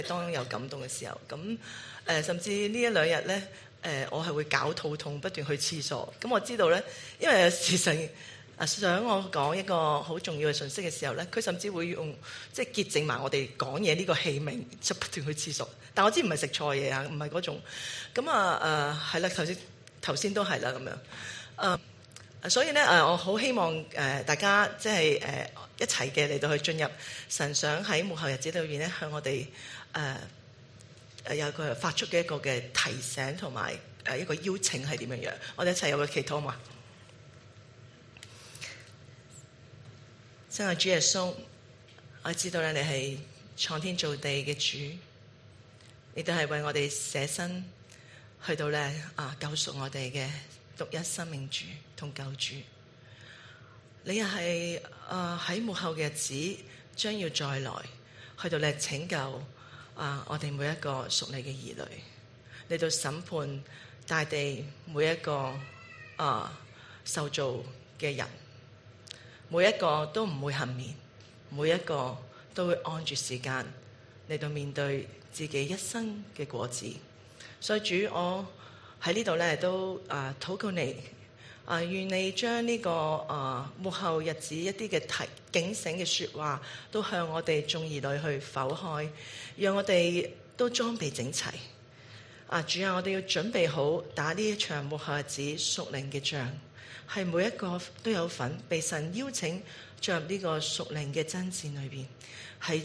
當有感動嘅時候，咁甚至呢一兩日咧，我係會搞肚痛，不斷去廁所。咁我知道咧，因為有時神想我講一個好重要嘅信息嘅時候咧，佢甚至會用即係潔淨埋我哋講嘢呢個器皿，就不斷去廁所。但我知唔係食錯嘢啊，唔係嗰種。咁係啦，頭先都係啦咁樣。所以咧我好希望大家即係一齊嘅嚟到去進入神想喺末後日子裏邊咧，向我哋有一個發出嘅一個嘅提醒同埋一個邀請係點樣樣。我哋一齊有個祈禱嘛。真係主耶穌，我知道咧你係創天造地嘅主，你都係為我哋捨身去到咧救贖我哋嘅獨一生命主同救主。你又係喺末後嘅日子將要再來，去到咧拯救我哋每一個屬你嘅兒女，嚟到審判大地每一個受造嘅人。每一個都唔會幸免，每一個都會按住時間嚟到面對自己一生嘅果子。所以主，我喺呢度咧都禱告你，願你將呢個末後日子一啲嘅警醒嘅說話，都向我哋眾兒女去剖開，讓我哋都裝備整齊。主啊，我哋要準備好打呢一場末後日子屬靈嘅仗。係每一個都有份被神邀請進入呢個屬靈嘅爭戰裏邊，係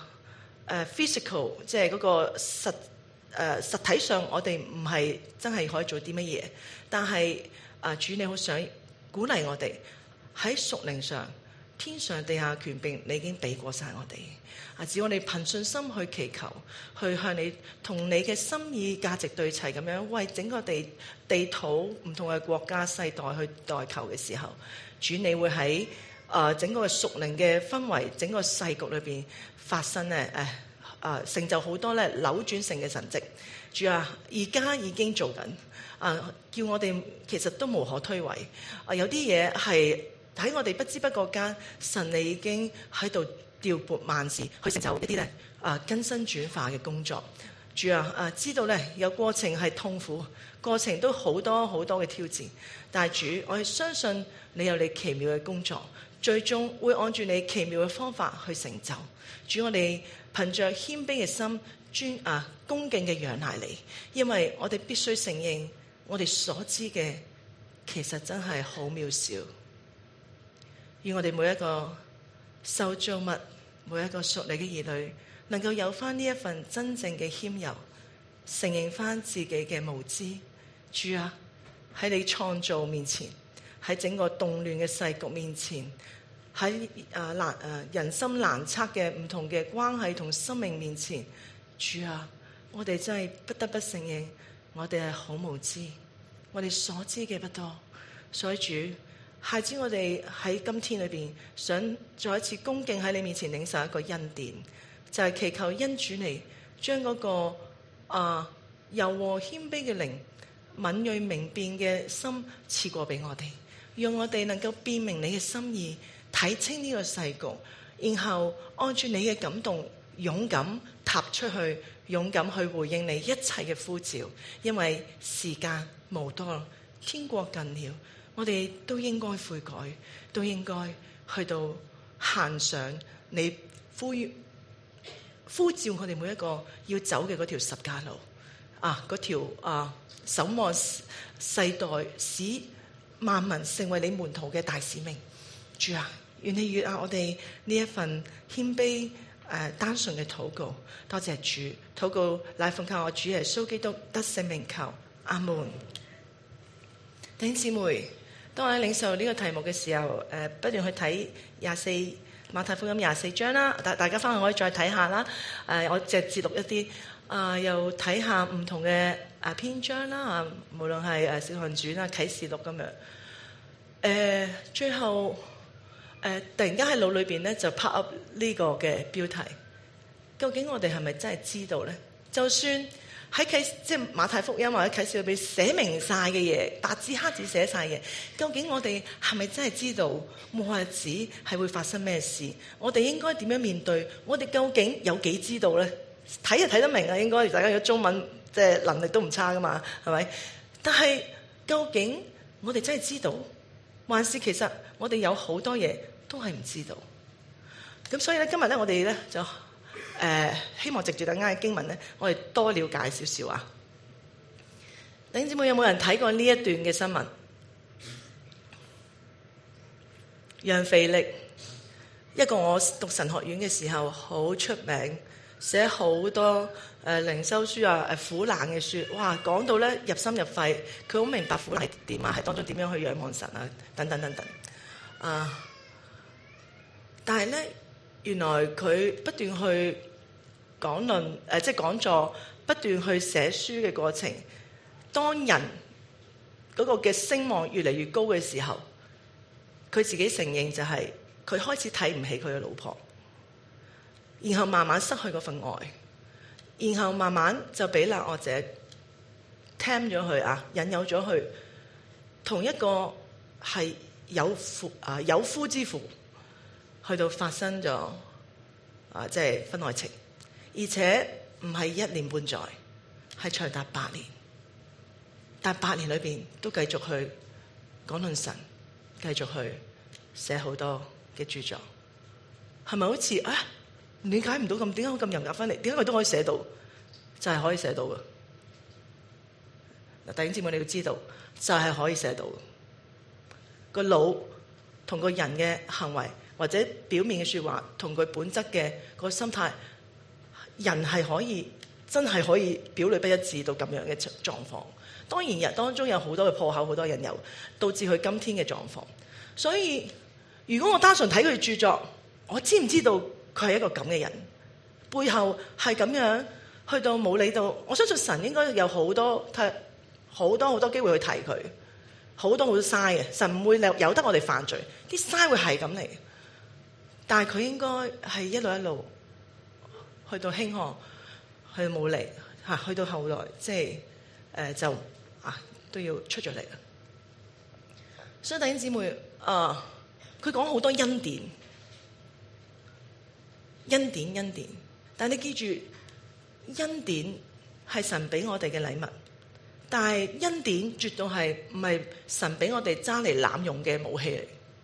physical， 即係嗰個實體上我哋唔係真係可以做啲乜嘢，但係主你好想鼓勵我哋喺屬靈上，天上地下權柄你已經俾過晒我哋。只要我哋憑信心去祈求，去向你同你嘅心意價值對齊咁樣，為整個地土唔同嘅國家世代去代求嘅時候，主你會喺整個屬靈嘅氛圍，整個世局裏邊發生咧成就好多咧扭轉性嘅神蹟。主啊，而家已經做緊叫我哋其實都無可推諉。有啲嘢係喺我哋不知不覺間，神你已經喺度調撥萬事去成就一啲咧更新轉化嘅工作。主啊，知道咧有過程係痛苦，過程都好多好多嘅挑戰，但係主，我係相信你有你奇妙嘅工作，最終會按住你奇妙嘅方法去成就。主，我哋憑着謙卑嘅心恭敬嘅仰賴你，因為我哋必須承認我哋所知嘅其實真係好渺小。願我哋每一個受造物，每一個屬你嘅兒女，能夠有翻呢一份真正嘅謙柔，承認翻自己嘅無知。主啊，喺你創造面前，喺整個動亂嘅世局面前，喺人心難測嘅唔同嘅關係同生命面前，主啊，我哋真係不得不承認，我哋係好無知，我哋所知嘅不多。所以主，孩子，我哋喺今天裏邊想再一次恭敬喺你面前領受一個恩典，就係祈求恩主你將嗰個柔和謙卑嘅靈、敏銳明辨嘅心賜過俾我哋，讓我哋能夠辨明你嘅心意，睇清呢個世局，然後按住你嘅感動，勇敢踏出去，勇敢去回應你一切嘅呼召。因為時間無多，天國近了。我哋都應該悔改，都應該去到行上你呼召我哋每一個要走嘅嗰條十架路嗰條守望世代，使萬民成為你門徒嘅大使命。主啊，願你悅納我哋呢一份謙卑單純嘅禱告。多謝主，禱告乃奉靠我主耶穌基督得勝名求，阿門。弟兄姊妹，當我喺領受呢個題目嘅時候，不斷去睇馬太福音24章啦，大家翻去可以再睇下啦。我只節錄一啲，又睇下唔同嘅篇章啦，無論係《使徒行傳》啊、《啟示錄》咁樣。最後突然間喺腦裏邊咧就 pop up 呢個嘅標題，究竟我哋係咪真係知道咧？就算喺即係馬太福音或者啟示錄裏邊寫明晒嘅嘢，白紙黑字寫晒嘅，究竟我哋係咪真係知道末後日子係會發生咩事？我哋應該點樣面對？我哋究竟有幾知道咧？ 睇就睇得明啊，應該大家嘅中文即係能力都唔差噶嘛，係咪？但係究竟我哋真係知道，還是其實我哋有好多嘢都係唔知道？咁所以咧，今日咧我哋咧就希望藉住等間嘅經文咧，我哋多了解少少啊。弟兄姊妹，有冇人睇過呢一段嘅新聞？楊腓力，一個我讀神學院嘅時候好出名，寫好多靈修書啊、苦難嘅書，哇，講到咧入心入肺，佢好明白苦難係點啊，係當中點樣去仰望神啊，等等等等。但係咧，原來佢不斷去講論，即係講座，不斷去寫書嘅過程，當人嗰個嘅聲望越嚟越高嘅時候，佢自己承認就係佢開始睇唔起佢嘅老婆，然後慢慢失去嗰份愛，然後慢慢就俾那惡者聽咗佢啊，引誘咗佢同一個係有夫之婦去到發生咗即係婚外情，而且唔係1年半載，係長達8年，但8年裏邊都繼續去講論神，繼續去寫好多嘅著作，係咪好似理解唔到咁？點解咁嚴格分離？點解佢都可以寫到？就係可以寫到嘅。嗱，弟兄姊妹你要知道，就係可以寫到。個腦同個人嘅行為或者表面嘅說話，同佢本質嘅個心態，人係可以真係可以表裏不一致到咁樣嘅狀況。當然當中有好多嘅破口，好多引誘，導致佢今天嘅狀況。所以如果我單純睇佢著作，我知唔知道佢係一個咁嘅人？背後係咁樣去到冇理到，我相信神應該有好多機會去提佢，好多嘥嘅。神唔會由得我哋犯罪，啲嘥會係咁嚟。但係佢應該係一路去到輕看，去到冇嚟去到後來即係就都要出咗嚟啦。所以弟兄姊妹佢講好多恩典，但係你記住，恩典係神俾我哋嘅禮物，但係恩典絕對係唔係神俾我哋揸嚟濫用嘅武器嚟。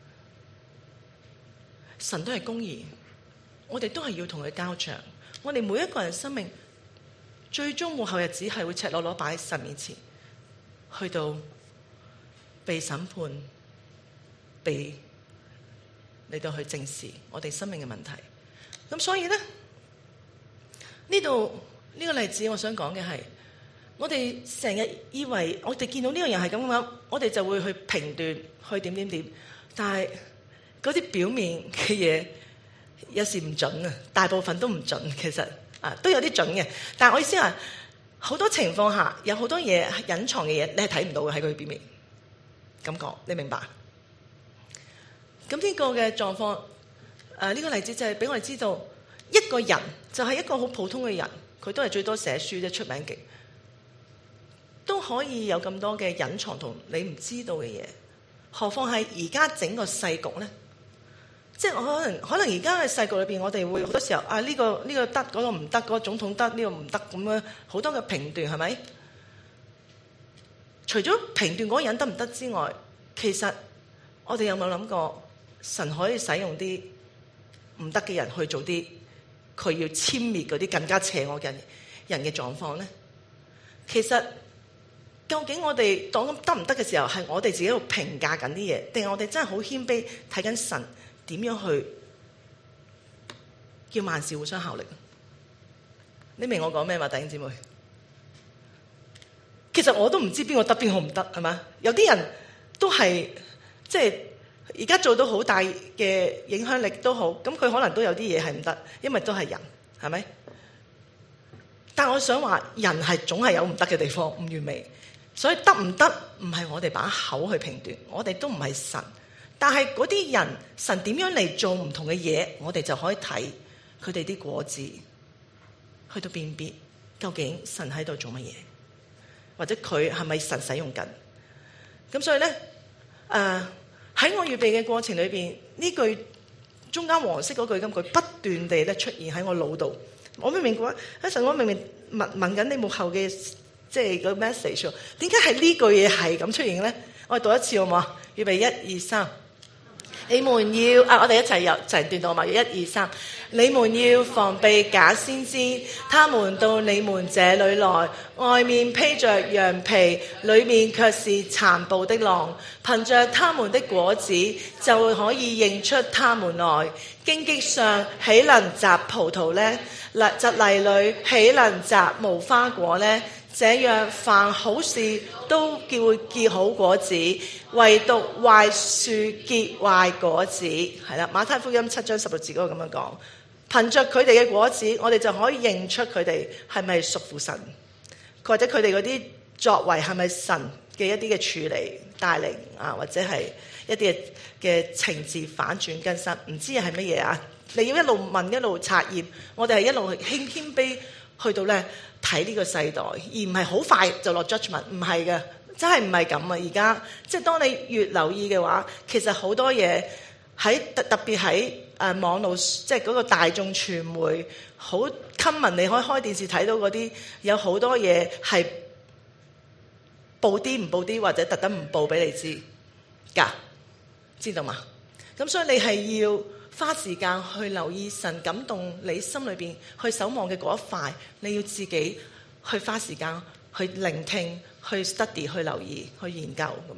神都係公義，我哋都係要同佢交賬。我哋每一個人生命最終末後日子係會赤裸裸擺喺神面前，去到被審判，被嚟到去正視我哋生命嘅問題。咁所以咧，呢度呢個例子我想講嘅係，我哋成日以為我哋見到呢個人係咁樣，我哋就會去評斷，去點，但係嗰啲表面嘅嘢有時唔準啊，大部分都唔準，其實都有啲準嘅。但係我意思話，好多情況下有好多嘢隱藏嘅嘢，你係睇唔到嘅喺佢表面。咁講，你明白？咁呢個嘅狀況，呢個例子就係俾我哋知道，一個人就係一個好普通嘅人，佢都係最多寫書啫，出名極，都可以有咁多嘅隱藏同你唔知道嘅嘢。何況係而家整個世局咧？即係可能而家嘅世局裏邊，我哋會好多時候呢個得，嗰個唔得，嗰個總統得，呢個唔得，咁樣好多嘅評斷，係咪？除咗評斷嗰個人得唔得之外，其實我哋有冇諗過，神可以使用啲唔得嘅人去做啲佢要殲滅嗰啲更加邪惡嘅人嘅狀況咧？其實究竟我哋當得唔得嘅時候，係我哋自己喺度評價緊啲嘢，定係我哋真係好謙卑睇緊神點樣去叫萬事互相效力？你明我講咩嘛，弟兄姊妹？其實我都唔知邊個得邊個唔得，係嘛？有啲人都係即係而家做到好大嘅影響力都好，咁佢可能都有啲嘢係唔得，因為都係人，係咪？但我想話，人係總係有唔得嘅地方，唔完美，所以得唔得唔係我哋把口去評斷，我哋都唔係神。但係嗰啲人，神點樣嚟做唔同嘅嘢，我哋就可以睇佢哋啲果子，去到辨別究竟神喺度做乜嘢，或者佢係咪神使用緊。咁所以咧，喺我預備嘅過程裏邊，呢句中間黃色嗰句金句不斷地咧出現喺我腦度， 我明明講一陣，我明明問緊你幕後嘅即係個 message， 點解係呢句嘢係咁出現咧？我哋讀一次好唔好啊？預備1、2、3。你們要我哋一齊有成段讀嘛？1、2、3。你們要防備假先知，他們到你們這裏來，外面披着羊皮，裏面卻是殘暴的狼。憑着他們的果子，就可以認出他們來。荊棘上豈能摘葡萄呢？蒺藜裏豈能摘無花果呢？這樣凡好事都會結好果子，唯獨壞樹結壞果子。係啦，馬太福音7章16節嗰個咁樣講。憑着佢哋嘅果子，我哋就可以認出佢哋係咪屬乎神，或者佢哋嗰啲作為係咪神嘅一啲嘅處理帶領啊，或者係一啲嘅情節反轉更新，唔知係乜嘢啊？你要一路問一路察驗，我哋係一路謙卑去到咧睇呢個世代，而唔係好快就落 judgment， 唔係嘅，真係唔係咁啊！而家即係當你越留意嘅話，其實好多嘢喺特別喺網絡，即係嗰個大眾傳媒好 common， 你可以開電視睇到嗰啲有好多嘢係報啲唔報啲，或者特登唔報俾你知㗎，知道嘛？咁所以你係要花時間去留意神感動你心裏邊去守望嘅嗰一塊，你要自己去花時間去聆聽、去 study、去留意、去研究咁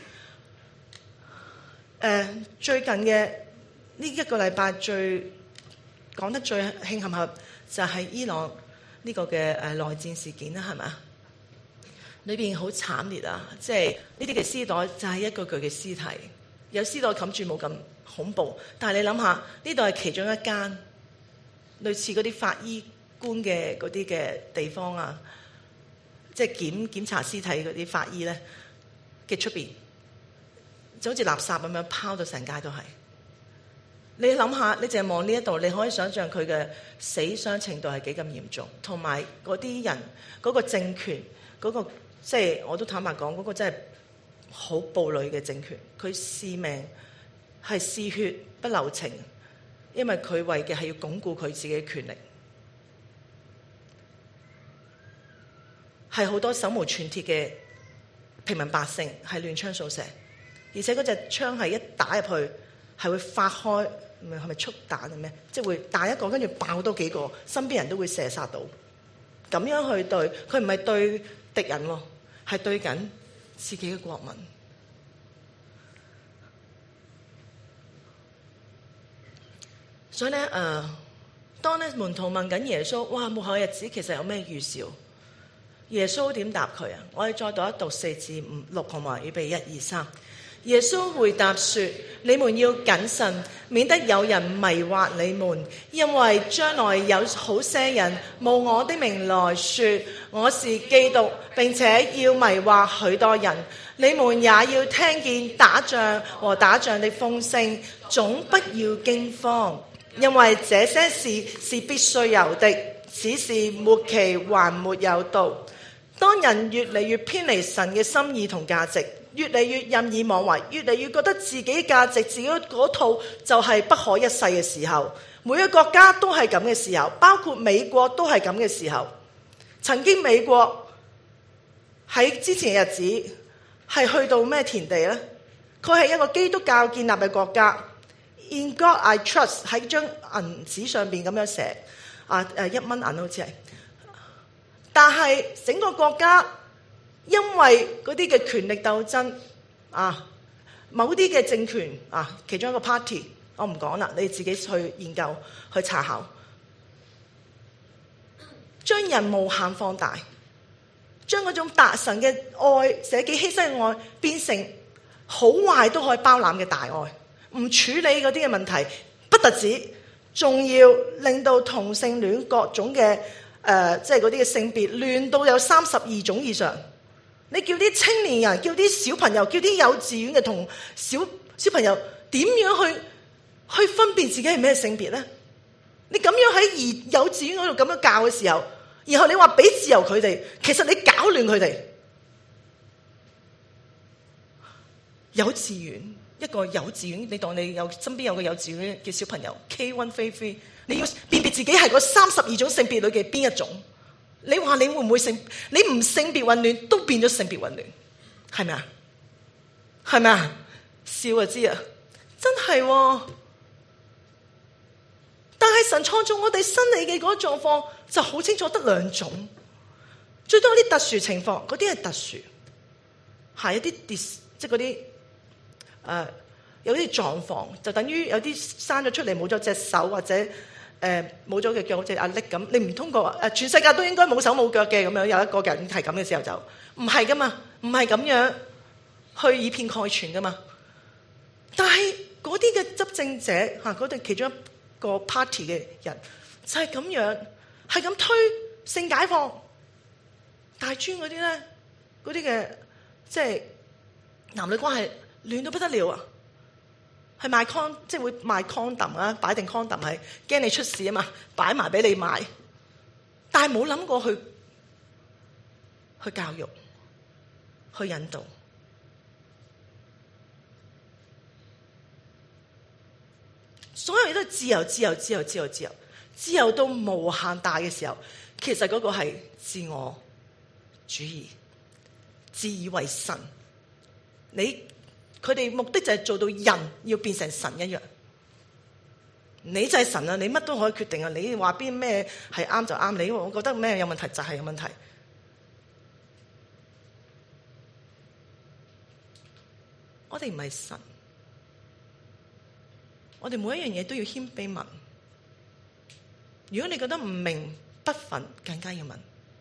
樣。最近嘅呢一個禮拜最講得最慶幸合就係伊朗呢個嘅內戰事件啦，係咪啊？裏邊好慘烈啊！即係呢啲嘅屍袋就係一個具嘅屍體，有屍袋冚住冇咁恐怖，但係你諗下，呢度係其中一間類似嗰啲法醫官嘅嗰啲嘅地方啊，即係檢查屍體嗰啲法醫咧嘅出邊，就好似垃圾咁樣拋到成街都係。你諗下，你淨係望呢一度，你可以想象佢嘅死傷程度係幾咁嚴重，同埋嗰啲人嗰個政權嗰個，即係我都坦白講，嗰個真係好暴戾嘅政權，佢視命係嗜血不留情，因為佢為嘅係要鞏固佢自己嘅權力，係好多手無寸鐵嘅平民百姓係亂槍掃射，而且嗰隻槍係一打入去係會發開，係咪促彈定咩？即係會打一個跟住爆多幾個，身邊人都會射殺到。咁樣去對佢，唔係對敵人喎，係對緊自己嘅國民。所以咧，當咧門徒問緊耶穌，哇，末後日子其實有咩預兆？耶穌點答佢啊？我哋再讀一讀4至5、6，同埋預備1、2、3。耶穌回答說：你們要謹慎，免得有人迷惑你們，因為將來有好些人冒我的名來說我是基督，並且要迷惑許多人。你們也要聽見打仗和打仗的風聲，總不要驚慌，因為這些事是必須有的，只是末期還沒有到。當人越嚟越偏離神嘅心意同價值，越嚟越任意妄為，越嚟越覺得自己價值、自己嗰套就係不可一世嘅時候，每個國家都係咁嘅時候，包括美國都係咁嘅時候。曾經美國喺之前嘅日子係去到咩田地呢？佢係一個基督教建立嘅國家。In God I trust 喺張銀紙上邊咁樣寫，1蚊銀好似係。但係整個國家因為嗰啲嘅權力鬥爭某啲嘅政權其中一個 party， 我唔講啦，你自己去研究去查考，將人無限放大，將嗰種達神嘅愛、捨己犧牲嘅愛變成好壞都可以包攬嘅大愛，唔處理嗰啲嘅問題，不特止，仲要令到同性戀各種嘅即係嗰啲嘅性別亂到有32種以上。你叫啲青年人、叫啲小朋友、叫啲幼稚園嘅同小朋友點樣去分辨自己係咩性別呢？你咁樣喺幼稚園嗰度咁樣教嘅時候，然後你話俾自由佢哋，其實你搞亂佢哋。幼稚園一個幼稚園，你當你身邊有個幼稚園嘅小朋友 K1 飛飛，你要辨別自己係嗰32種性別裏嘅邊一種？你話你會唔會你唔性別混亂都變咗性別混亂，係咪啊？係咪啊？笑就知啊，真係喎。但係神創造我哋生理嘅嗰個狀況就好清楚，得兩種，最多啲特殊情況，嗰啲係特殊，係一啲即係嗰啲有啲狀況，就等於有啲生咗出嚟冇咗隻手或者冇咗嘅腳，好似阿力咁，你唔通過全世界都應該冇手冇腳嘅咁樣，有一個人係咁嘅時候就唔係噶嘛，唔係咁樣去以偏概全噶嘛。但係嗰啲嘅執政者嗰度其中一個 party 嘅人就係咁樣，係咁推性解放大專嗰啲咧，嗰啲嘅即係男女關係亂到不得了啊！係賣 con， 即係會賣 condom 啊，擺定 condom 係驚你出事啊嘛，擺埋俾你買，但係冇諗過去教育、去引導。所有嘢都係自由、自由、自由、自由、自由，自由到無限大嘅時候，其實嗰個係自我主義、自以為神。佢哋目的就係做到人要變成神一樣。你就係神啊！你乜都可以決定啊！你話邊咩係啱就啱，你我覺得咩有問題就係有問題。我哋唔係神。我哋每一樣嘢都要謙卑問。如果你覺得唔明不忿，更加要問。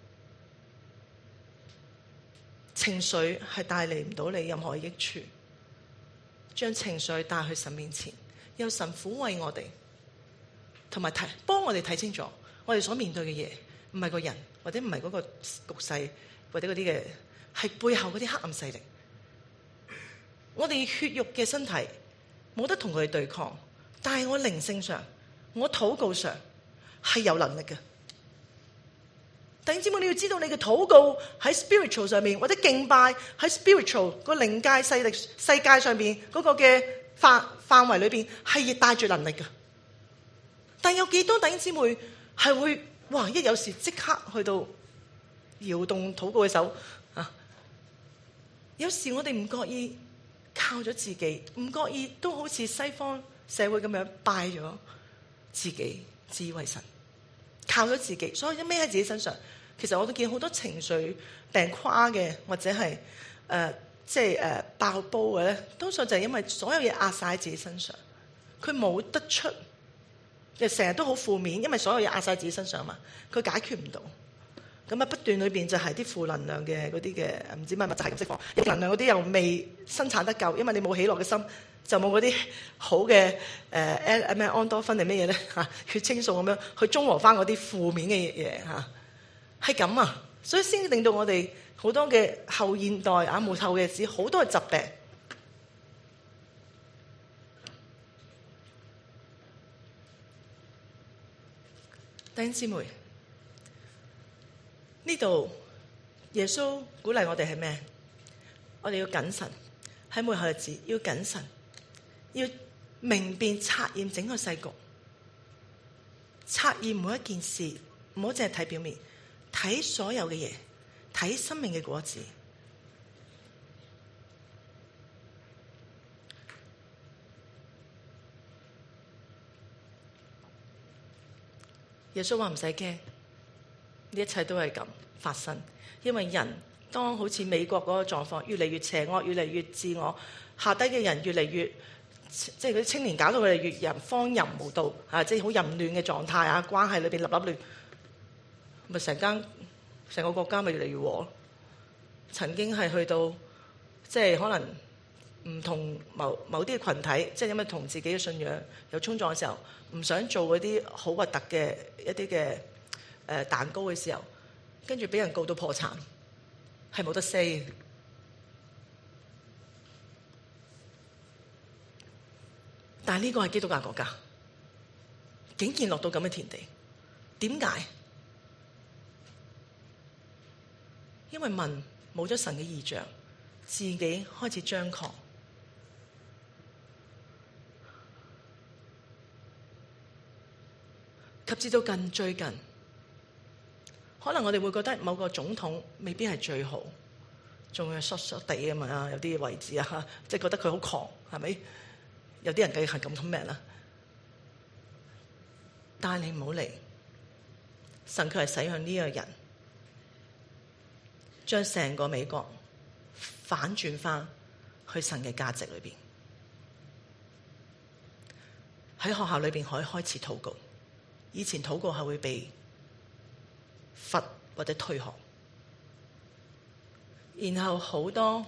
情緒係帶嚟唔到你任何益處，將情緒帶去神面前，有神撫慰我哋，同埋幫我哋睇清楚我哋所面對嘅嘢，唔係個人，或者唔係嗰個局勢，或者嗰啲嘅係背後嗰啲黑暗勢力。我哋血肉嘅身體冇得同佢哋對抗。但係我靈性上，我禱告上係有能力嘅。弟兄姊妹，你要知道你嘅禱告喺 spiritual 上面，或者敬拜喺 spiritual 個靈界勢力世界上面嗰個嘅範圍裏邊係帶住能力嘅。但有幾多弟兄姊妹係會一有時即刻去到搖動禱告嘅手啊？有時我哋唔覺意靠咗自己，唔覺意都好似西方社會咁樣拜咗自己，自以為神，靠咗自己，所以一孭喺自己身上。其實我都見好多情緒病垮嘅，或者係爆煲嘅咧，多數就係因為所有嘢壓晒喺自己身上，佢冇得出，就成日都好負面，因為所有嘢壓晒自己身上嘛，佢解決唔到。咁啊，不斷裏邊就係啲負能量嘅嗰啲嘅唔知乜乜就係咁釋放，負能量嗰啲又未生產得夠，因為你冇喜樂嘅心。就冇嗰啲好嘅咩安多酚定咩嘢咧嚇，血清素咁樣去中和翻嗰啲負面嘅嘢嚇，係咁啊，所以先令到我哋好多嘅後現代末後嘅日子好多嘅疾病。弟兄姊妹，呢度耶穌鼓勵我哋係咩？我哋要謹慎，喺末後日子要謹慎。要明辨察驗整個世局，察驗每一件事，唔好淨係睇表面，睇所有嘅嘢，睇生命嘅果子。耶穌話唔使驚，呢一切都係咁發生，因為人當好似美國嗰個狀況越嚟越邪惡，越嚟越自我，下低嘅人越嚟越。即係嗰啲青年搞到佢哋越荒淫無道即係好淫亂嘅狀態啊！關係裏邊立亂，咪成個國家咪越嚟越和。曾經係去到即係可能唔同某啲嘅群體，即係因為同自己嘅信仰有衝撞嘅時候，唔想做嗰啲好核突嘅一啲嘅蛋糕嘅時候，跟住俾人告到破產，係冇得 say 嘅。但係呢個係基督教國家，竟然落到咁嘅田地，點解？因為民冇咗神嘅異象，自己開始張狂， 及至到最近，可能我哋會覺得某個總統未必係最好，仲係疏疏地啊嘛，有啲位置啊，即係覺得佢好狂，係咪？有啲人計係咁命啦。但係你唔好嚟，神佢係使用呢個人，將成個美國反轉翻去神嘅價值裏邊。喺學校裏邊可以開始禱告，以前禱告係會被罰或者退學，然後好多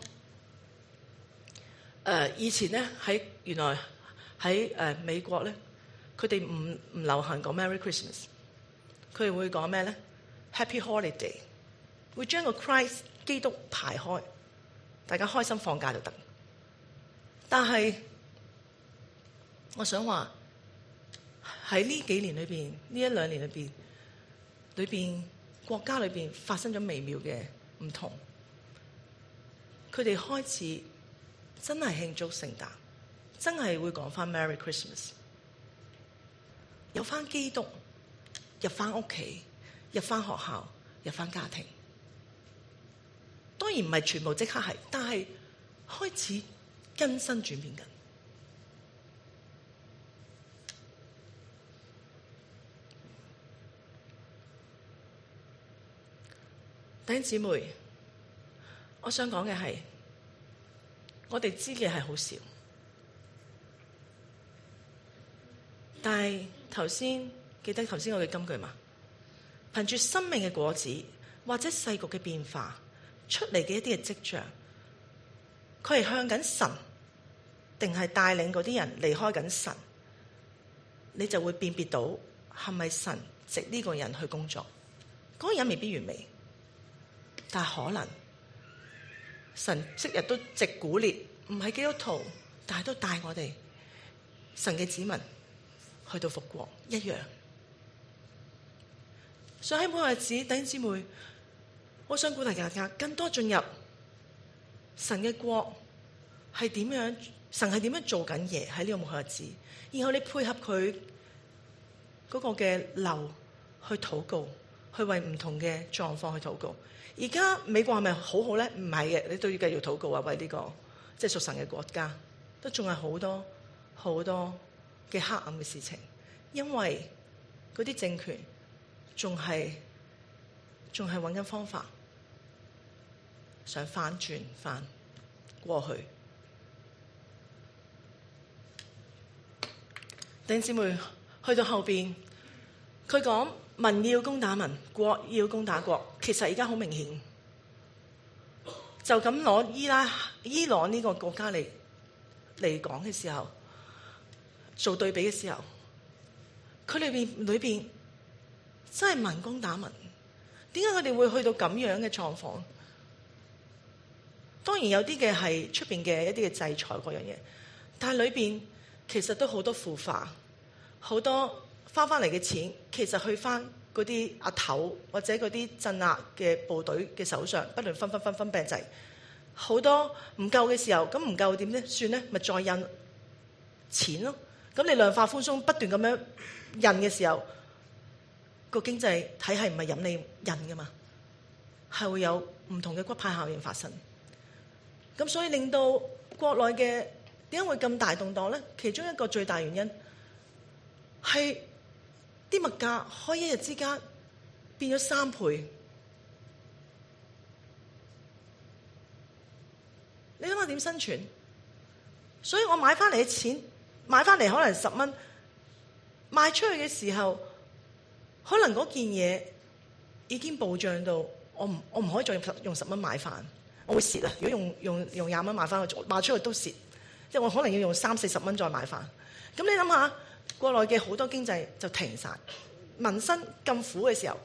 以前咧原來喺美國咧，佢哋唔流行講 Merry Christmas， 佢哋會講咩咧 Happy Holiday， 會將個 Christ 基督排開，大家開心放假就得。但係我想話喺呢幾年裏邊，呢一兩年裏邊國家裏邊發生咗微妙嘅唔同，佢哋開始真係慶祝聖誕，真係會講翻 Merry Christmas， 有翻基督入翻屋企，入翻學校，入翻家庭。當然唔係全部即刻係，但係開始更新轉變緊。弟兄姊妹，我想講嘅係，我哋知嘅係好少，但係記得頭先我嘅金句嘛？憑住生命嘅果子或者世局嘅變化出嚟嘅一啲嘅跡象，佢係向緊神，定係帶領嗰啲人離開緊神，你就會辨別到係咪神藉呢個人去工作。嗰個人未必完美，但係可能神昔日都藉古列，唔係基督徒，但係都帶我哋神嘅子民去到復國一樣。所以喺每個日子，弟兄姊妹，我想鼓勵大家更多進入神嘅國係點樣，神係點樣做緊嘢喺呢個每個日子，然後你配合佢嗰個嘅流去禱告，去為唔同嘅狀況去禱告。而家美國係咪好好咧？唔係嘅，你都要繼續禱告啊！為呢個即係屬神嘅國家，都仲係好多好多嘅黑暗嘅事情，因為嗰啲政權仲係揾緊方法，想翻轉翻過去。弟兄姊妹，去到後邊，佢講民要攻打民，國要攻打國。其實而家好明顯，就咁攞伊朗呢個國家嚟講嘅時候，做對比嘅時候，佢裏邊真係民攻打民。點解佢哋會去到咁樣嘅狀況？當然有啲嘅係出邊嘅一啲嘅制裁嗰樣嘢，但係裏邊其實都好多腐化，好多翻嚟嘅錢，其實去翻嗰啲阿頭或者嗰啲鎮壓嘅部隊嘅手上，不斷分病制，好多唔夠嘅時候，咁唔夠點咧？算咧，咪再印錢咯。咁你量化寬鬆不斷咁樣印嘅時候，個經濟體系唔係任你印噶嘛，係會有唔同嘅骨牌效應發生。咁所以令到國內嘅點解會咁大動盪咧？其中一個最大原因係啲物價可以一日之間變咗3倍。你諗下點生存？所以我買翻嚟嘅錢，買翻嚟可能10蚊，賣出去嘅時候，可能嗰件嘢已經暴漲到我唔可以再用10蚊買翻，我會蝕啊！如果用20蚊買翻去，賣出去都蝕，即係我可能要用30-40蚊再買翻。咁你諗下，國內嘅好多經濟就停晒，民生咁苦嘅時候，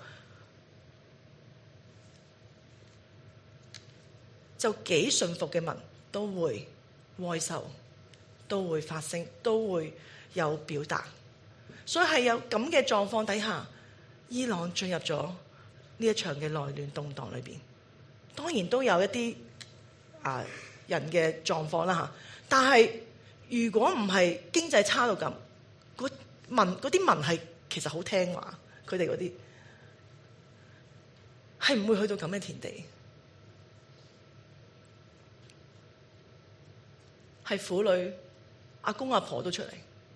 就幾順服嘅民都會哀愁，都會發聲，都會有表達。所以係有咁嘅狀況底下，伊朗進入咗呢一場嘅內亂動盪裏邊。當然都有一啲人嘅狀況啦嚇，但係如果唔係經濟差到咁，嗰啲民係其實好聽話，佢哋嗰啲係唔會去到咁嘅田地，係婦女阿公阿婆都出嚟，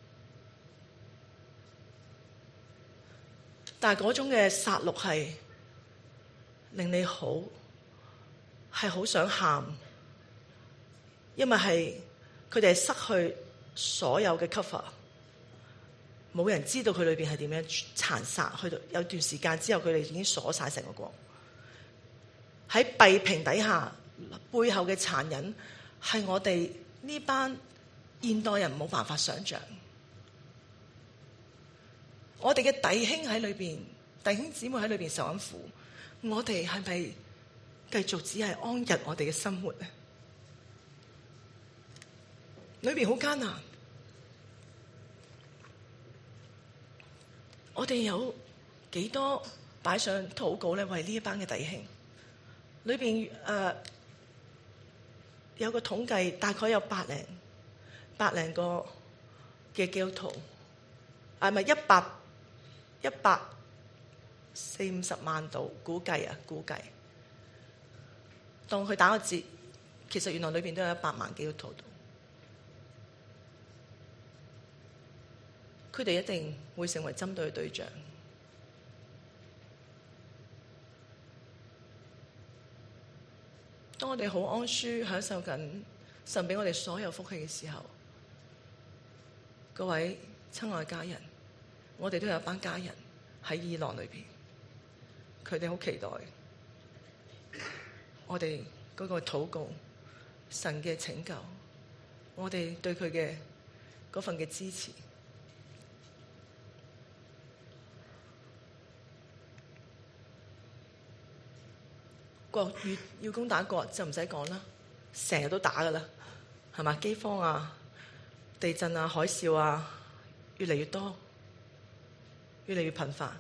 但係嗰種嘅殺戮係令你係好想喊，因為係佢哋係失去所有嘅 cover， 冇人知道佢裏邊係點樣殘殺，去到有段時間之後，佢哋已經鎖晒成個國。喺蔽屏底下背後嘅殘忍，係我哋呢班現代人冇辦法想象。我哋嘅弟兄喺裏邊，弟兄姊妹喺裏邊受緊苦，我哋係咪繼續只係安逸我哋嘅生活呢？裏邊好艱難，我哋有幾多擺上禱告咧？為呢一班嘅弟兄，裏邊有個統計，大概有百零個嘅基督徒，係咪140-150萬度？估計當佢打個折，其實原來裏邊都有100萬基督徒度。佢哋一定會成為針對嘅對象。當我哋好安舒享受緊神俾我哋所有福氣嘅時候，各位親愛家人，我哋都有一班家人喺伊朗裏邊，佢哋好期待我哋嗰個禱告，神嘅拯救，我哋對佢嘅嗰份嘅支持。國越要攻打國就唔使講啦，成日都打噶啦，係嘛？饑荒啊、地震啊、海嘯啊，越嚟越多，越嚟越頻繁。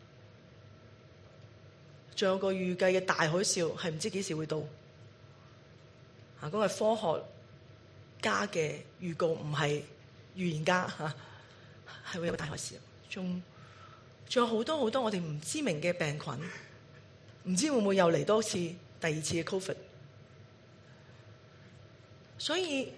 仲有個預計嘅大海嘯係唔知幾時會到。嗰個係科學家嘅預告，唔係預言家嚇，係會有個大海嘯。仲有好多好多我哋唔知名嘅病菌。唔知會唔會又嚟多次第二次嘅 Covid？ 所以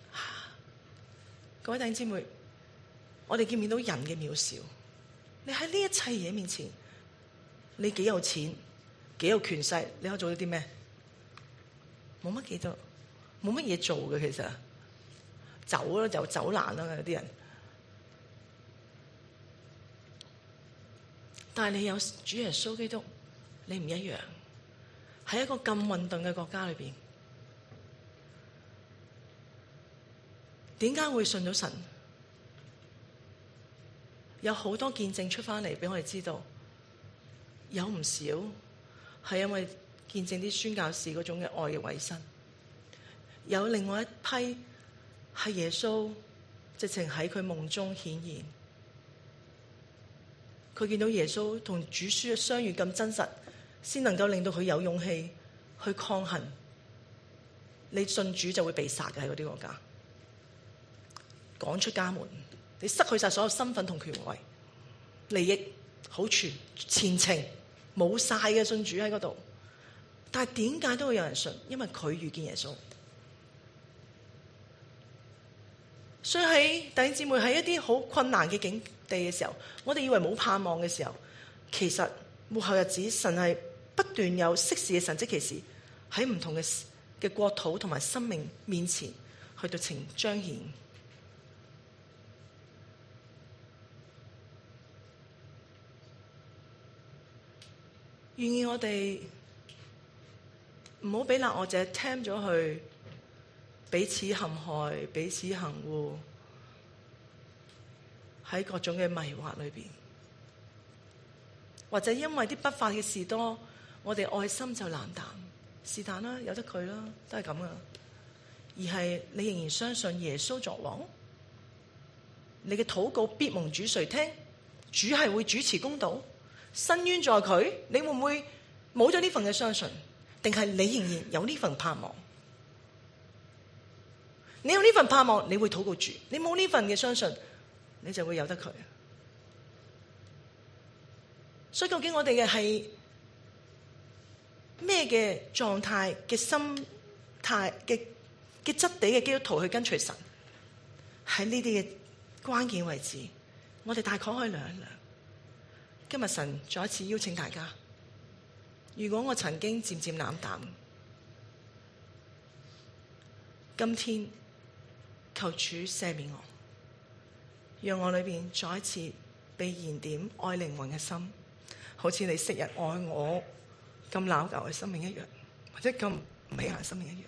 各位弟兄姊妹，我哋見唔見到人嘅渺小？你喺呢一切嘢面前，你幾有錢，幾有權勢，你可以做到啲咩？冇乜幾多，冇乜嘢做嘅。其實走啦，就走難啦，有啲人。但係你有主耶穌基督。你唔一樣，喺一個咁混沌嘅國家裏邊，點解會信到神？有好多見證出翻嚟俾我哋知道，有唔少係因為見證啲宣教士嗰種嘅愛嘅委身，有另外一批係耶穌直情喺佢夢中顯現，佢見到耶穌同主相遇咁真實，先能夠令到佢有勇氣去抗衡。你信主就會被殺嘅，喺嗰啲國家，趕出家門，你失去晒所有身份同權位、利益、好處、前程，冇晒嘅信主喺嗰度。但係點解都會有人信？因為佢遇見耶穌。所以喺弟兄姊妹喺一啲好困難嘅境地嘅時候，我哋以為冇盼望嘅時候，其實末後日子神係不斷有適時嘅神蹟奇事喺唔同嘅國土同埋生命面前去到彰顯。願意我哋唔好俾我者聽咗去彼此陷害、彼此行惡，喺各種嘅迷惑裏邊，或者因為啲不法嘅事多，我哋愛心就冷淡，是但啦，由得佢啦，都係咁噶。而係你仍然相信耶穌作王，你嘅禱告必蒙主垂聽，主係會主持公道，伸冤在佢。你會唔會冇咗呢份嘅相信？定係你仍然有呢份盼望？你有呢份盼望，你會禱告主；你冇呢份嘅相信，你就會由得佢。 所以究竟我哋嘅係咩嘅狀態嘅心態嘅質地嘅基督徒去跟隨神？喺呢啲嘅關鍵位置，我哋大概可以量一量。今日神再一次邀請大家，如果我曾經漸漸冷淡，今天求主赦免我，讓我裏面再一次被燃點愛靈魂嘅心，好似你昔日愛我咁老舊嘅生命一樣，或者咁美好嘅生命一樣。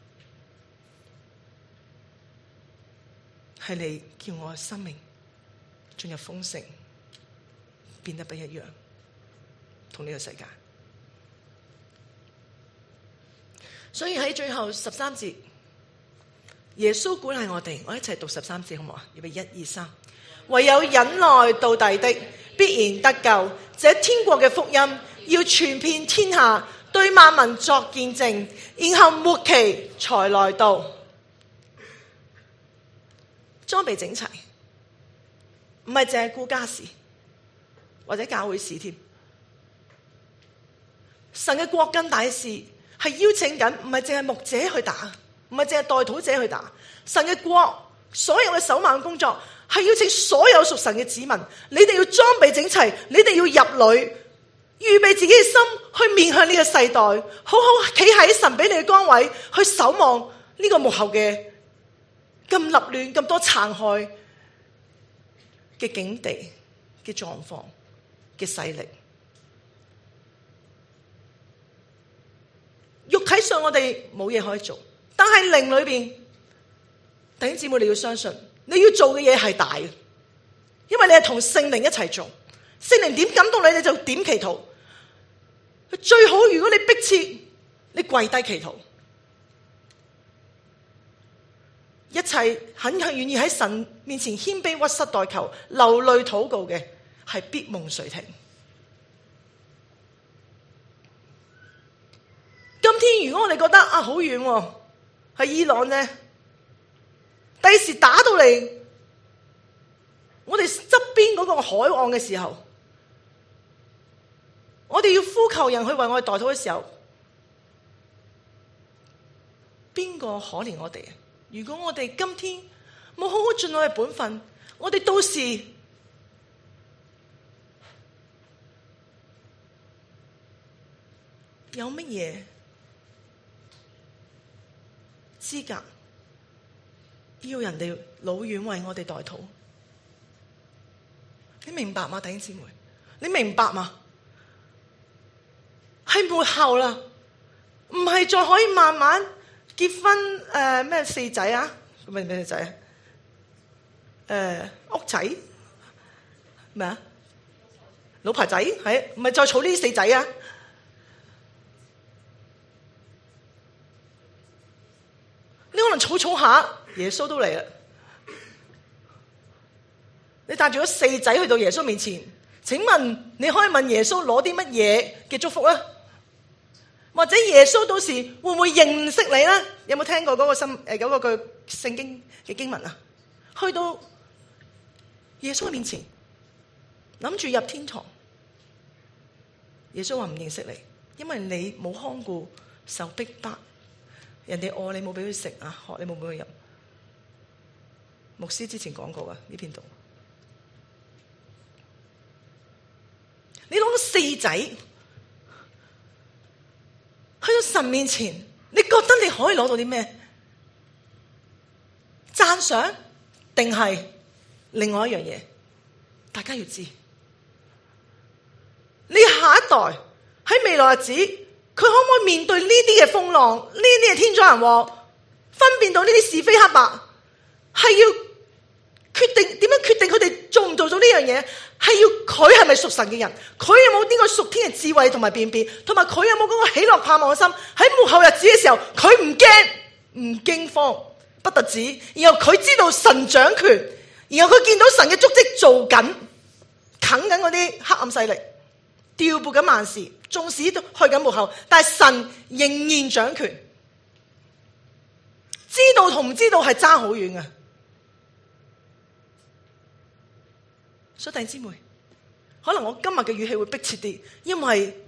係你叫我嘅生命進入豐盛，變得不一樣，同呢個世界。所以喺最後13節，耶穌鼓勵我哋，我一齊讀13節好唔好啊？預備1、2、3，唯有忍耐到底的，必然得救。這天國嘅福音要傳遍天下，對萬民作見證，然後末期才來到。裝備整齊，唔係淨係顧家事或者教會事添。神嘅國更大事係邀請緊，唔係淨係牧者去打，唔係淨係代禱者去打。神嘅國所有嘅守望工作係邀請所有屬神嘅子民，你哋要裝備整齊，你哋要入裏，預備自己嘅心去面向呢個世代，好好企喺神俾你嘅崗位去守望呢個幕後嘅咁立亂、咁多殘害嘅境地嘅狀況嘅勢力。肉體上我哋冇嘢可以做，但係靈裏邊，弟兄姊妹你要相信，你要做嘅嘢係大嘅，因為你係同聖靈一齊做，聖靈點感動你，你就點祈禱。最好如果你迫切，你跪低祈禱。一切很願意喺神面前謙卑屈膝代求、流淚禱告嘅，係必蒙垂聽。今天如果我哋覺得好遠喎，喺伊朗呢，第時打到嚟我哋側邊嗰個海岸嘅時候，我哋要呼求人去為我哋代禱嘅時候，邊個可憐我哋啊？如果我哋今天冇好好盡我嘅本分，我哋到時有乜嘢資格要人哋老遠為我哋代禱？你明白嗎，弟兄姊妹？你明白嗎？係末後啦，唔係再可以慢慢結婚咩四仔啊？咩仔啊？屋仔咩啊？老婆仔係唔係再儲呢啲四仔啊？你可能儲下，耶穌都嚟啦。你帶住咗四仔去到耶穌面前，請問你可以問耶穌攞啲乜嘢嘅祝福啊？或者耶穌到時會唔會認識你咧？有冇聽過嗰個嗰個句聖經嘅經文啊？去到耶穌面前，諗住入天堂，耶穌話唔認識你，因為你冇看顧受逼迫，人哋餓你冇俾佢食啊，渴你冇俾佢飲。牧師之前講過啊，呢篇道，你攞個四仔去到神面前，你覺得你可以攞到啲咩？讚賞定係另外一樣嘢？大家要知，你下一代喺未來日子，佢可唔可以面對呢啲嘅風浪，呢啲嘅天災人禍，分辨到呢啲是非黑白，係要決定點樣決定佢哋做唔做到呢樣嘢？係要佢係咪屬神嘅人？佢有冇呢個屬天嘅智慧同埋辨別？同埋佢有冇嗰個喜樂盼望嘅心？喺末後日子嘅時候，佢唔驚唔驚慌，不特止，然後佢知道神掌權，然後佢見到神嘅足跡做緊，啃緊嗰啲黑暗勢力，調撥緊萬事，縱使都去緊末後，但係神仍然掌權。知道同唔知道係爭好遠嘅。所以弟兄姊妹， 可能我今日嘅語氣會迫切啲，因為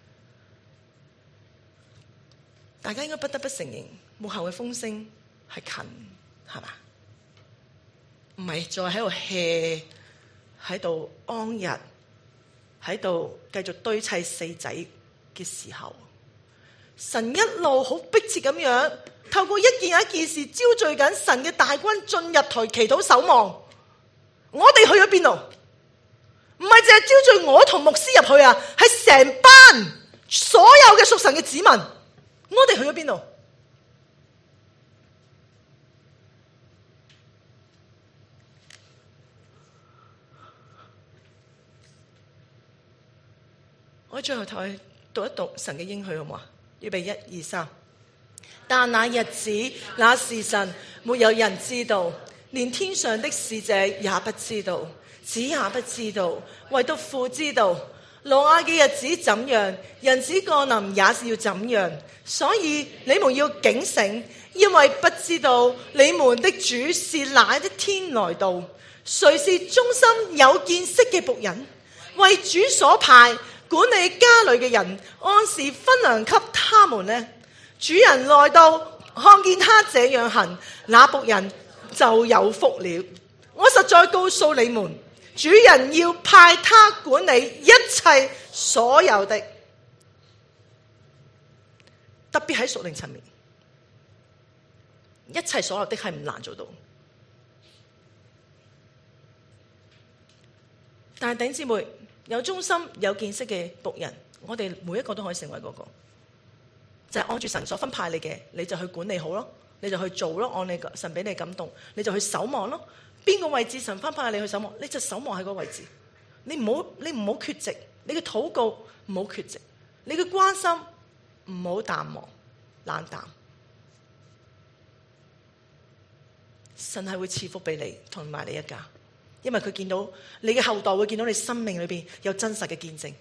大家應該不得不承認，幕後嘅風聲係近，係嘛？唔係再喺度 hea， 喺度安逸，喺度繼續堆砌四仔嘅時候，神一路好迫切咁樣透過一件又一件事招聚緊神嘅大軍進入台祈禱守望。我哋去咗邊度？唔係淨係招聚我同牧師入去啊，係成班所有嘅屬神嘅子民。我哋去咗邊度？我最後同讀一讀神嘅應許好唔好啊？預備1、2、3。但那日子、那時辰，沒有人知道，連天上的使者也不知道，子也不知道，唯獨父知道。挪亞嘅日子怎樣，人子降臨也是要怎樣。所以你們要警醒，因為不知道你們的主是哪一天來到。誰是忠心有見識嘅僕人，為主所派管理家裏嘅人，按時分糧給他們呢？主人來到，看見他這樣行，那僕人就有福了。我實在告訴你們，主人要派他管理一切所有的，特別喺屬靈層面，一切所有的係唔難做到。但係弟兄姊妹，有忠心有見識嘅僕人，我哋每一個都可以成為嗰個，就係按住神所分派你嘅，你就去管理好咯，你就去做咯，按你神俾你感動，你就去守望咯。邊個位置神分派你去守望，你就守望喺嗰個位置。你唔好缺席，你嘅禱告唔好缺席，你嘅關心唔好淡忘冷淡。神係會賜福俾你同埋你一家，因為佢見到你嘅後代會見到你生命裏邊有真實嘅見證。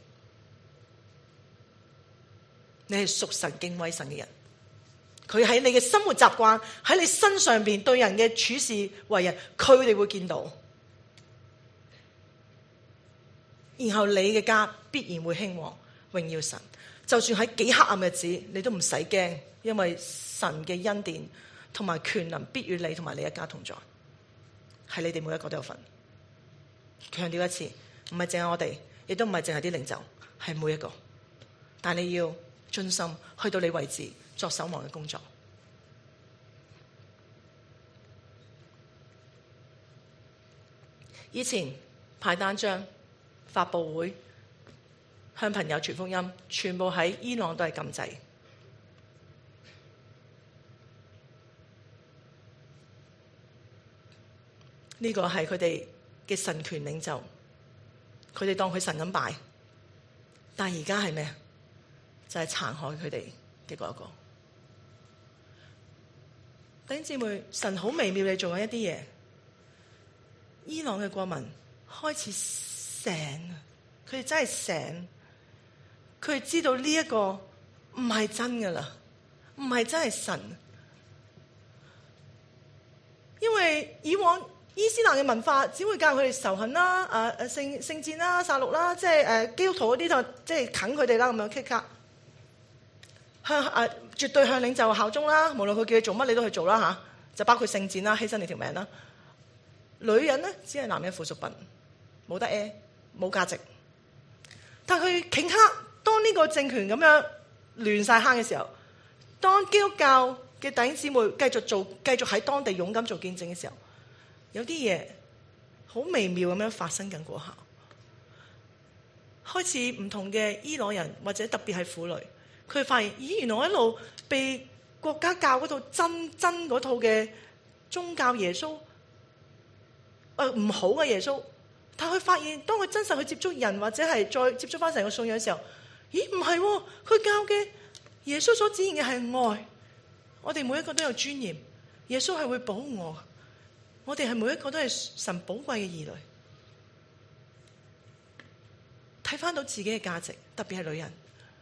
你係屬神敬畏神嘅人，佢喺你嘅生活習慣，喺你身上邊對人嘅處事為人，佢哋會見到。然後你嘅家必然會興旺，榮耀神。就算喺幾黑暗嘅日子，你都唔使驚，因為神嘅恩典同埋權能必與你同埋你一家同在，係你哋每一個都有份。強調一次，唔係淨係我哋，亦都唔係淨係啲領袖，係每一個。但你要盡心去到你位置作守望嘅工作。以前派單張、發佈會、向朋友傳福音，全部喺伊朗都係禁制。呢個係佢哋嘅神權領袖，佢哋當佢神咁拜。但而家係咩？就係殘害佢哋嘅嗰一個。弟兄姊妹，神好微妙地做緊一啲嘢。伊朗嘅國民開始醒，佢哋真係醒，佢哋知道呢一個唔係真噶啦，唔係真係神。因為以往伊斯蘭嘅文化只會教佢哋仇恨啦、聖戰啦、殺戮啦，即係基督徒嗰啲就即係啃佢哋啦，咁樣 kick 卡。絕對向領袖效忠啦，無論佢叫你做乜，你都去做啦吓，就包括聖戰啦，犧牲你條命啦。女人咧只係男人附屬品，冇得冇價值。但佢頃刻，當呢個政權咁樣亂晒坑嘅時候，當基督教嘅弟兄姊妹繼續喺當地勇敢做見證嘅時候，有啲嘢好微妙咁樣發生緊嗰下。開始唔同嘅伊朗人或者特別係婦女，佢發現咦，原來我一路被國家教嗰套真嗰套嘅宗教耶穌唔好嘅耶穌，但佢發現當佢真實去接觸人或者係再接觸翻成個信仰嘅時候，咦，唔係喎，佢教嘅耶穌所指現嘅係愛。我哋每一個都有尊嚴，耶穌係會保護我哋係每一個都係神寶貴嘅兒女。睇翻到自己嘅價值，特別係女人，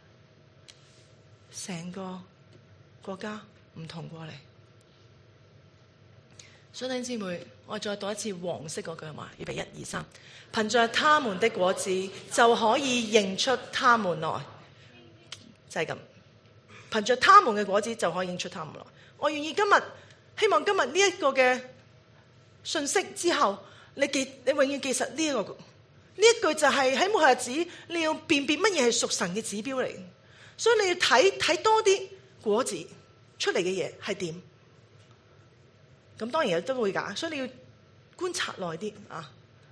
成個國家唔同過嚟。所以弟兄姊妹， 我再讀一次黃色嗰句話，預備1、2、3，憑着他們的果子就可以認出他們來，就係咁。憑着他們嘅果子就可以認出他們來。我願意希望今日呢一個嘅信息之後，你永遠記實呢一句就係喺末後日子你要辨別乜嘢係屬神嘅指標嚟，所以你要睇多啲果子出嚟嘅嘢係點。咁當然都會㗎，所以你要觀察耐啲啊。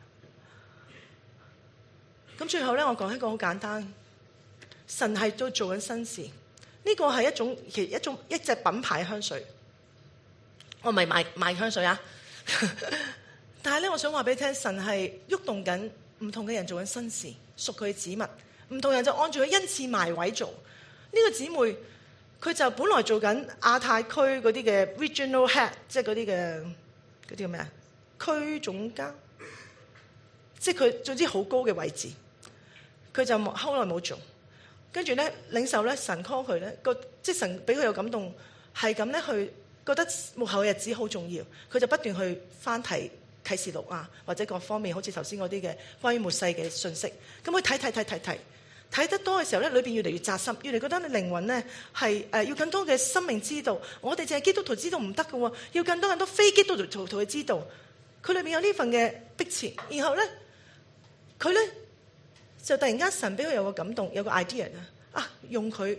咁最後咧，我講一個好簡單，神係都做緊新事。呢個係一隻品牌香水，我唔係賣香水啊。但係咧，我想話俾你聽，神係喐動緊唔同嘅人做緊新事，屬佢嘅子民，唔同人就按住佢恩賜埋位做。呢個姊妹佢就本來做緊亞太區嗰啲嘅 regional head， 即係嗰啲叫咩啊？區總監，即係佢總之好高嘅位置，佢就後來冇做。跟住咧，領袖咧，神 call 佢咧，即係神俾佢有感動，係咁咧去覺得末後嘅日子好重要，佢就不斷去翻睇啟示錄啊，或者各方面好似頭先嗰啲嘅關於末世嘅信息。咁佢睇得多嘅時候咧，裏邊越嚟越扎心，越嚟覺得你靈魂咧係要更多嘅生命知道。我哋淨係基督徒知道唔得嘅，要更多非基督徒佢知道。佢裏邊有呢份嘅迫切，然後咧佢咧。就突然間神俾佢有個感動，有個 idea 啊，用佢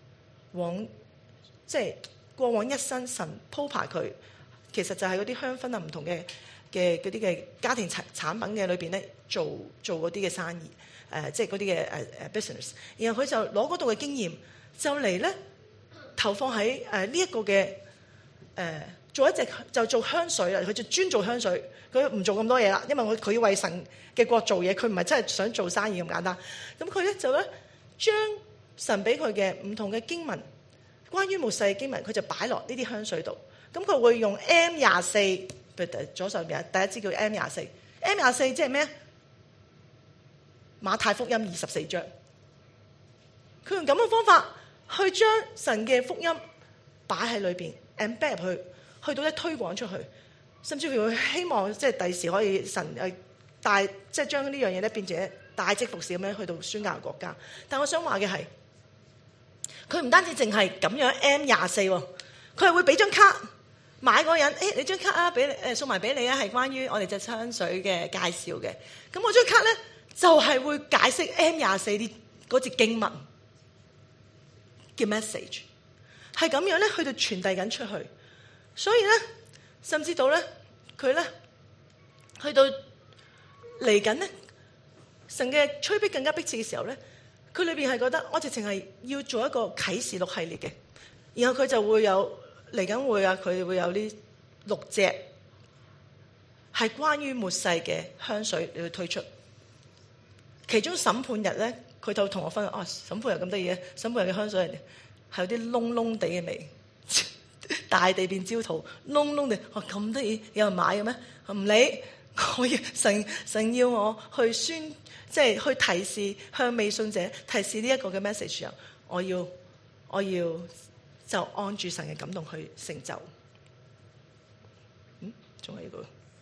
即係過往一生神鋪排佢，其實就係嗰啲香薰啊，唔同嘅嗰啲嘅家庭產品嘅裏邊咧做嗰啲嘅生意，即係嗰啲嘅business。然後佢就攞嗰度嘅經驗，就嚟咧投放喺呢一個嘅做香水啦。佢就專做香水，佢唔做咁多嘢啦，因為佢要為神嘅國做嘢，佢唔係真係想做生意咁簡單。咁佢咧就咧將神俾佢嘅唔同嘅經文，關於末世嘅經文，佢就擺落呢啲香水度。咁佢會用 M24， 左上邊第一支叫 M24，M24 即係咩？馬太福音24章。佢用咁嘅方法去將神嘅福音擺喺裏邊 embed 入去到咧推廣出去，甚至乎希望即係第時可以神即係將呢樣嘢咧變成大職服侍咁樣去到宣教國家。但我想話嘅係，佢唔單止淨係咁樣 M24，佢係會俾張卡買嗰個人，你張卡啊，送埋俾你啊，係關於我哋隻香水嘅介紹嘅。咁我張卡咧就係會解釋 M24啲嗰節經文嘅 message， 係咁樣咧去到傳遞緊出去。所以咧，甚至到咧佢咧去到嚟緊咧，神嘅催逼更加迫切嘅時候咧，佢裏邊係覺得我直情係要做一個啟示錄系列嘅，然後佢就會有嚟緊會啊，佢會有呢6隻係關於末世嘅香水嚟去推出。其中審判日咧，佢就同我分享審判日咁得意嘅，審判日嘅香水係有啲燶燶地嘅味。大地變焦土，燶燶地，咁得意，有人買嘅咩？唔理，我要神要我去即係去提示向未信者提示呢一個嘅 message 啊！我要就按住神嘅感動去成就。仲有一個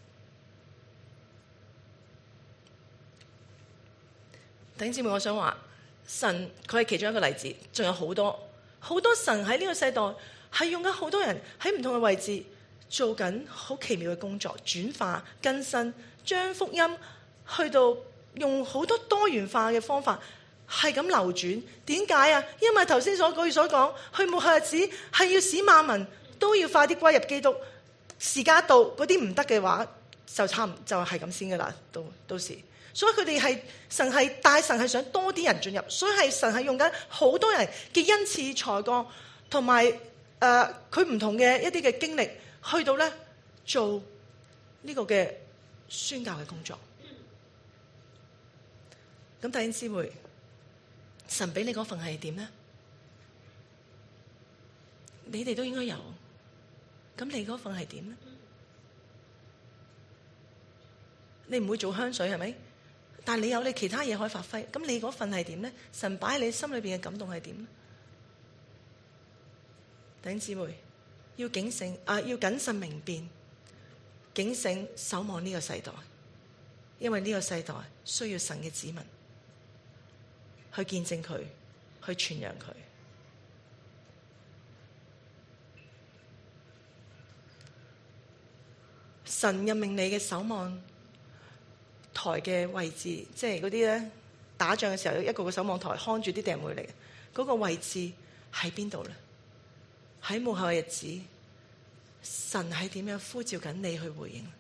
弟兄姊妹，我想話神佢係其中一個例子，仲有好多神喺呢個世代。係用緊好多人喺唔同嘅位置做緊好奇妙嘅工作，轉化更新，將福音去到用好多多元化嘅方法係咁流轉。點解啊？因為頭先所講，去末後日子係要使萬民都要快啲歸入基督。時間到嗰啲唔得嘅話，就係咁先噶啦。到時，所以佢哋係神係想多啲人進入，所以係神係用緊好多人嘅恩賜才幹同埋。佢唔同嘅一啲嘅經歷，去到咧做呢個嘅宣教嘅工作。咁弟兄姊妹，神俾你嗰份係點咧？你哋都應該有。咁你嗰份係點咧？你唔會做香水係咪？但係你有你其他嘢可以發揮。咁你嗰份係點咧？神擺喺你心裏邊嘅感動係點咧？弟兄姊妹，要謹慎明辨， 警醒守望呢個世代，因為呢個世代需要神嘅子民去見證佢，去傳揚佢。神任命你嘅守望台嘅位置，即係嗰啲咧打仗嘅時候，一個個守望台看住啲敵人會嚟，嗰個位置喺邊度咧？喺末後嘅日子，神係點樣呼召緊你去回應？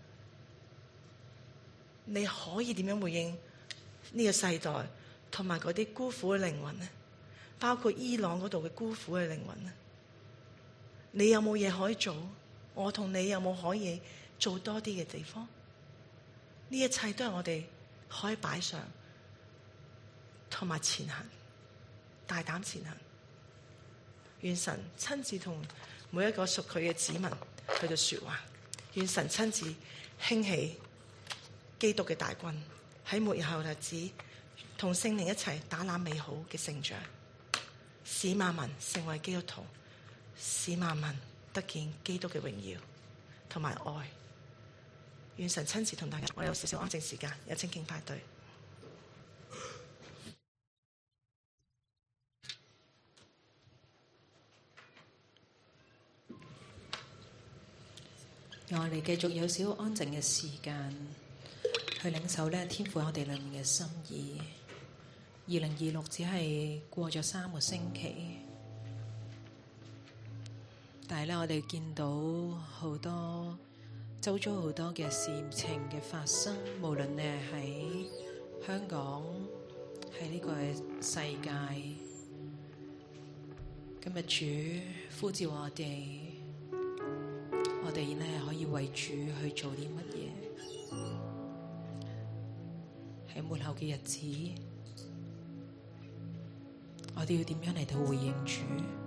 你可以點樣回應呢個世代同埋嗰啲孤苦嘅靈魂呢？包括伊朗嗰度嘅孤苦嘅靈魂呢？你有冇嘢可以做？我同你有冇可以做多啲嘅地方？呢一切都係我哋可以擺上，同埋前行，大膽前行。願神親自同每一個屬佢嘅子民去到說話。願神親自興起基督嘅大軍，喺末後日子同聖靈一齊打那美好嘅勝仗，使萬民成為基督徒，使萬民得見基督嘅榮耀同埋愛。願神親自同大家。我有少少安靜時間，有請敬拜隊。 我哋繼續有少少安靜嘅時間，去領受呢天父我哋裏面嘅心意。2026只係過咗3個星期，但係咧我哋見到好多周遭好多嘅事情嘅發生，無論你係喺香港，喺呢個世界，今日主呼召我哋呢可以為主去做啲乜嘢？喺末後嘅日子，我哋要點樣嚟到回應主？